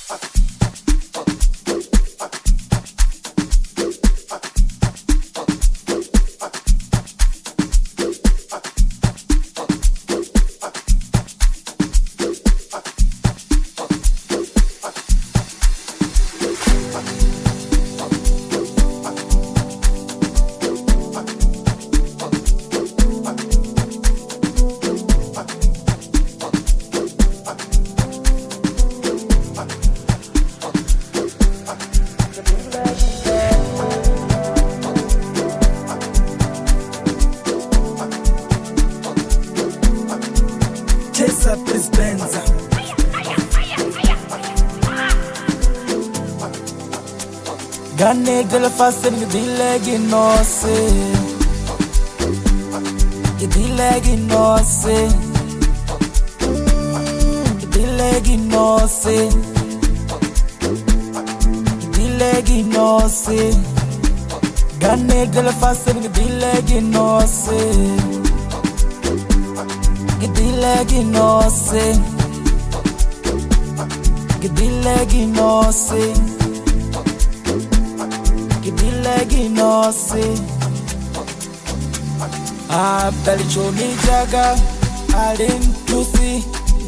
Gane della fase che dile che no se, che dile che no se, che dile che no se, che dile che no se. Gane della fase che dile che no se, che dile che no se, che dile che no se. Gidilegi no se Abeli chomi jaga Alim tusi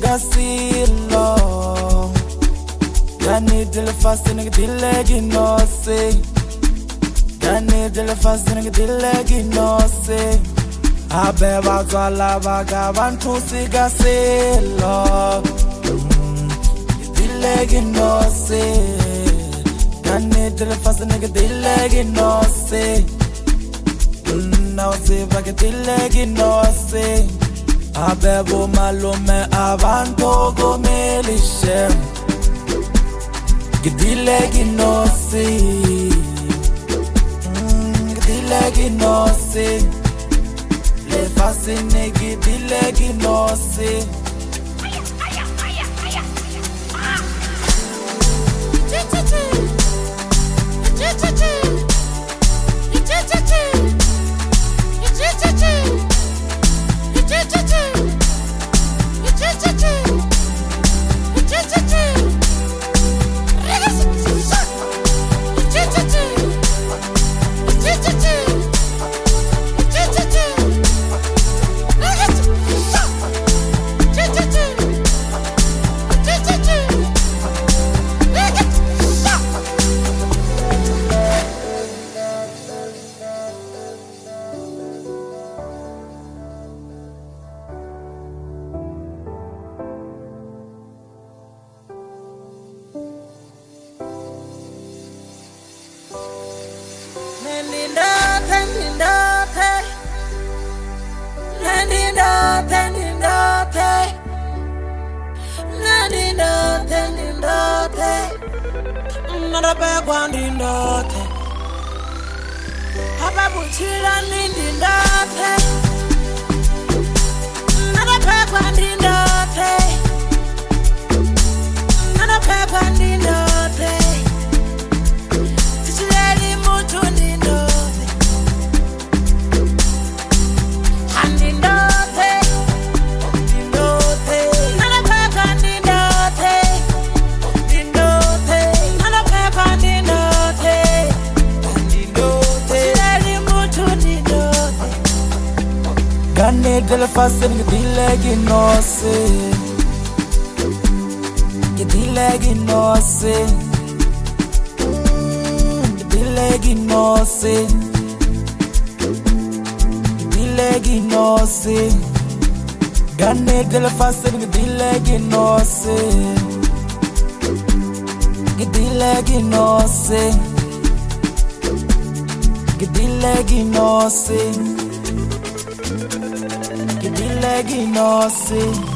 gasilo Gani dile fasin gidilegi no se Gani dile fasin gidilegi no se Abeba zwala baga bantusi gasilo Gidilegi no se Gane dile fast nigga dile get no se. Now se baga dile get no se. Abebo malume abantu go melishe. Dile get no se. Dile get no se. Le fast nigga dile get no se. Nada pegwandindote Ababuchila nindindote Nada pegwandindote Nada pegwandindote Tichileli mutu ndindote Handindote Ndindote Nada pegwandindote Gane delle fasin che dile che no se, che dile che no se, che dile che no se, che dile che no se. Gane delle fasin che dile che no se, che dile che no se, che dile che no se. Gidilegi no se.